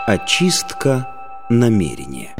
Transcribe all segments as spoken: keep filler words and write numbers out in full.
Очистка намерения.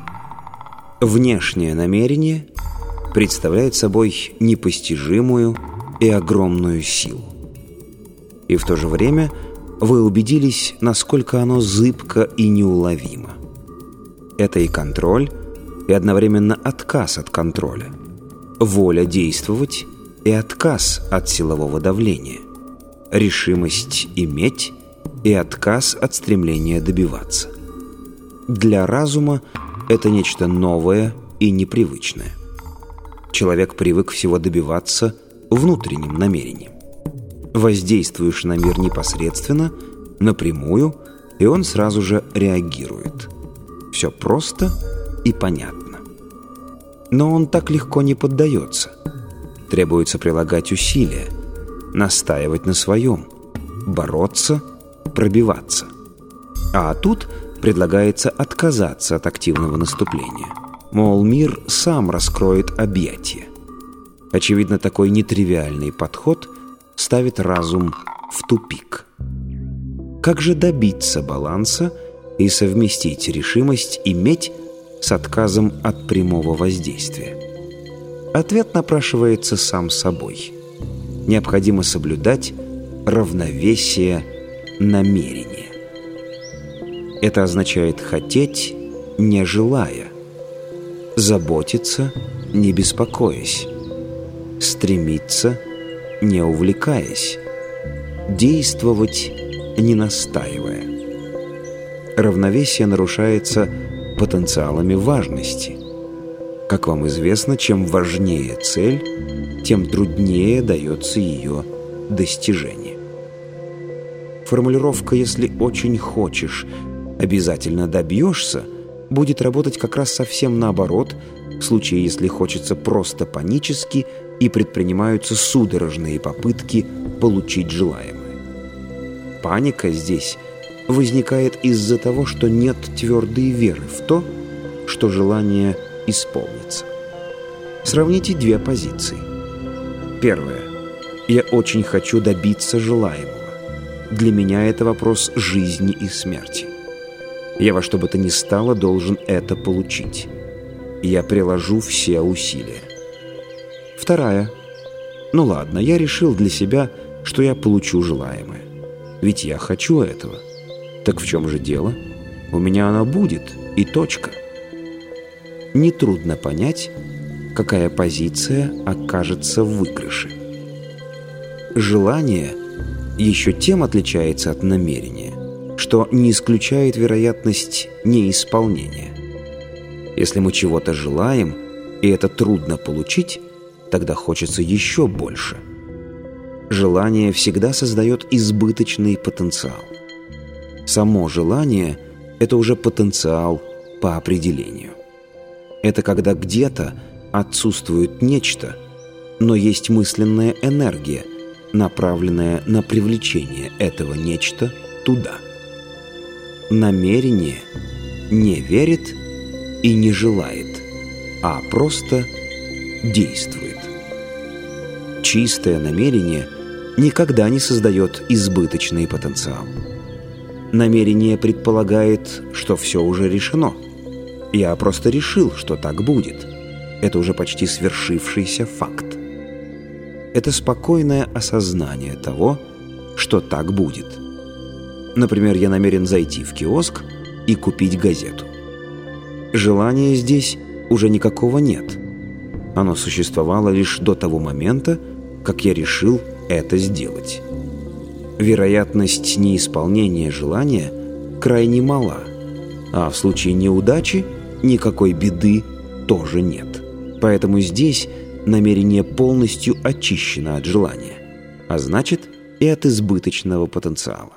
Внешнее намерение представляет собой непостижимую и огромную силу. И в то же время вы убедились, насколько оно зыбко и неуловимо. Это и контроль, и одновременно отказ от контроля, воля действовать и отказ от силового давления, решимость иметь и отказ от стремления добиваться. Для разума это нечто новое и непривычное. Человек привык всего добиваться внутренним намерением. Воздействуешь на мир непосредственно, напрямую, и он сразу же реагирует. Все просто и понятно. Но он так легко не поддается. Требуется прилагать усилия, настаивать на своем, бороться, пробиваться. А тут предлагается отказаться от активного наступления. Мол, мир сам раскроет объятия. Очевидно, такой нетривиальный подход ставит разум в тупик. Как же добиться баланса и совместить решимость иметь с отказом от прямого воздействия? Ответ напрашивается сам собой. Необходимо соблюдать равновесие намерения. Это означает хотеть, не желая, заботиться, не беспокоясь, стремиться, не увлекаясь, действовать, не настаивая. Равновесие нарушается потенциалами важности. Как вам известно, чем важнее цель, тем труднее дается ее достижение. Формулировка «если очень хочешь, обязательно добьешься» будет работать как раз совсем наоборот, в случае, если хочется просто панически и предпринимаются судорожные попытки получить желаемое. Паника здесь возникает из-за того, что нет твердой веры в то, что желание исполнится. Сравните две позиции. Первая. Я очень хочу добиться желаемого. Для меня это вопрос жизни и смерти. Я во что бы то ни стало должен это получить. Я приложу все усилия. Вторая. Ну ладно, я решил для себя, что я получу желаемое. Ведь я хочу этого. Так в чем же дело? У меня оно будет, и точка. Нетрудно понять, какая позиция окажется в выигрыше. Желание еще тем отличается от намерения, что не исключает вероятность неисполнения. Если мы чего-то желаем, и это трудно получить, тогда хочется еще больше. Желание всегда создает избыточный потенциал. Само желание – это уже потенциал по определению. Это когда где-то отсутствует нечто, но есть мысленная энергия, направленная на привлечение этого нечто туда. Намерение не верит и не желает, а просто действует. Чистое намерение никогда не создает избыточный потенциал. Намерение предполагает, что все уже решено. Я просто решил, что так будет. Это уже почти свершившийся факт. Это спокойное осознание того, что так будет. Например, я намерен зайти в киоск и купить газету. Желания здесь уже никакого нет. Оно существовало лишь до того момента, как я решил это сделать. Вероятность неисполнения желания крайне мала, а в случае неудачи никакой беды тоже нет. Поэтому здесь намерение полностью очищено от желания, а значит и от избыточного потенциала.